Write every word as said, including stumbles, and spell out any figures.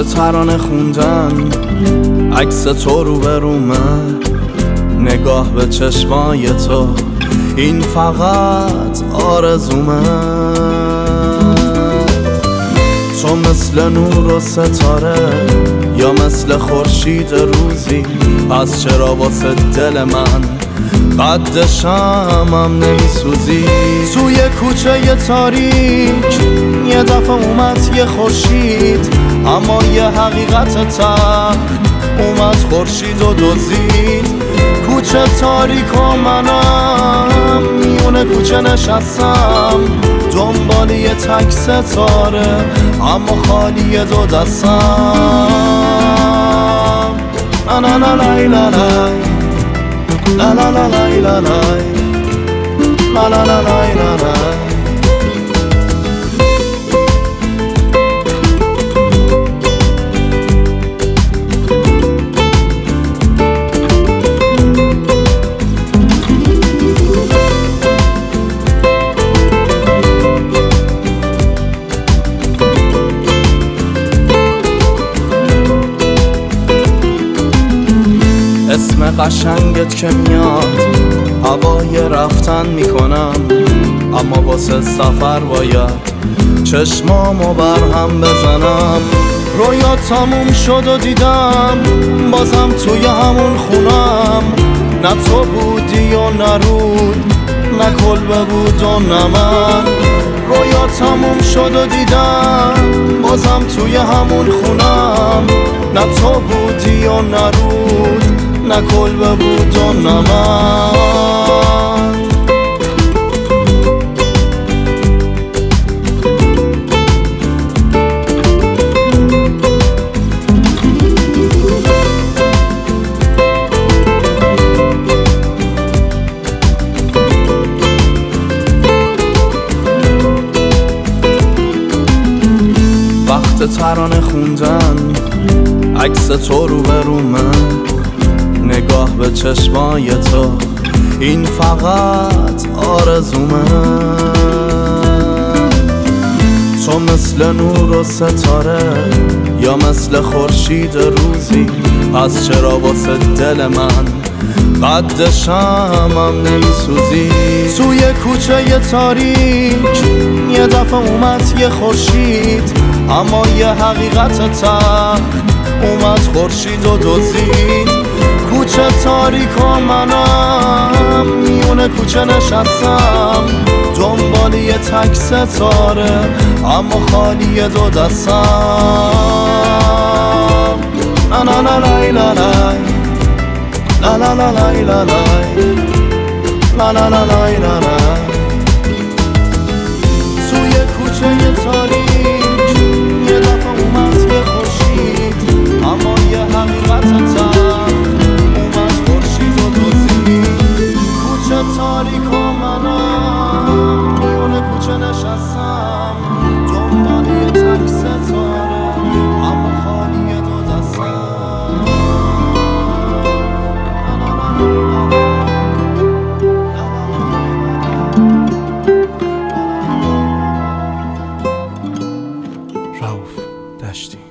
ترانه خوندن، عکس تو رو به رومه، نگاه به چشمای تو، این فقط آرزومه. تو مثل نور و ستاره یا مثل خورشید روزی، پس چرا واسه دل من قد شمعم نمیسوزی؟ توی کوچه ی تاریک یه دفعه اومد یه خورشید، اما یه حقیقت تلخ اومد خورشید و دزدید. کوچه تاریک و منم میونه کوچه نشستم، دنبال یه تک ستاره اما خالی دو دستم. لا لا لا لای لا لای لا لا لا لای لا لای لا لا لا لای لا لای. اسم قشنگت که میاد هوای رفتن میکنم، اما واسه سفر باید چشمامو برهم بزنم. رویا تموم شد و دیدم بازم توی همون خونم، نه تو بودی و نه رود، نه کلبه بود و نه من. رویا تموم شد و دیدم بازم توی همون خونم، نه تو بودی و نه رود، نه کلبه بود و نه من. وقت ترانه خوندن، عکس تو رو به رومه، نگاه به چشمای تو، این فقط آرزومه. تو مثل نور و ستاره یا مثل خورشید روزی، پس چرا واسه دل من قد شمعم نمیسوزی؟ توی کوچه ی تاریک یه دفعه اومد یه خورشید، اما یه حقیقت تلخ اومد خورشید و دزدید. کوچه تاریک و منم میونه کوچه نشستم، دنبال یه تک ستاره اما خالی دو دستم. لا لا لا لای لا لای لا لا لا لای لا لای لا لا لا لای لا لای. توی کوچه ی تاریک یه دفعه اومد یه خورشید، اما یه حقیقت تلخ تاریک و منم میونه کوچه نشستم، دنبال یه تک ستاره اما خالی دو دستم. رؤوف دشتی.